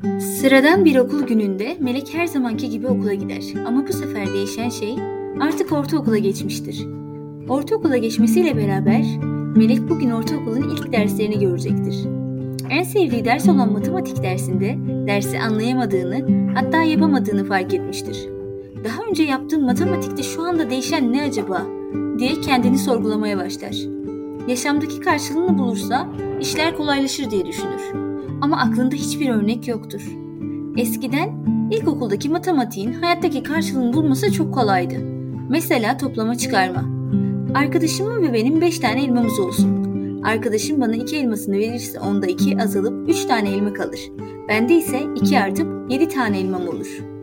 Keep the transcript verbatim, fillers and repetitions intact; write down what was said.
Sıradan bir okul gününde Melek her zamanki gibi okula gider. Ama bu sefer değişen şey artık ortaokula geçmiştir. Ortaokula geçmesiyle beraber Melek bugün ortaokulun ilk derslerini görecektir. En sevdiği ders olan matematik dersinde dersi anlayamadığını, hatta yapamadığını fark etmiştir. Daha önce yaptığım matematikte şu anda değişen ne acaba diye kendini sorgulamaya başlar. Yaşamdaki karşılığını bulursa işler kolaylaşır diye düşünür. Ama aklında hiçbir örnek yoktur. Eskiden ilkokuldaki matematiğin hayattaki karşılığını bulması çok kolaydı. Mesela toplama çıkarma. Arkadaşımın ve benim beş tane elmamız olsun. Arkadaşım bana iki elmasını verirse onda iki azalıp üç tane elma kalır. Bende ise iki artıp yedi tane elmam olur.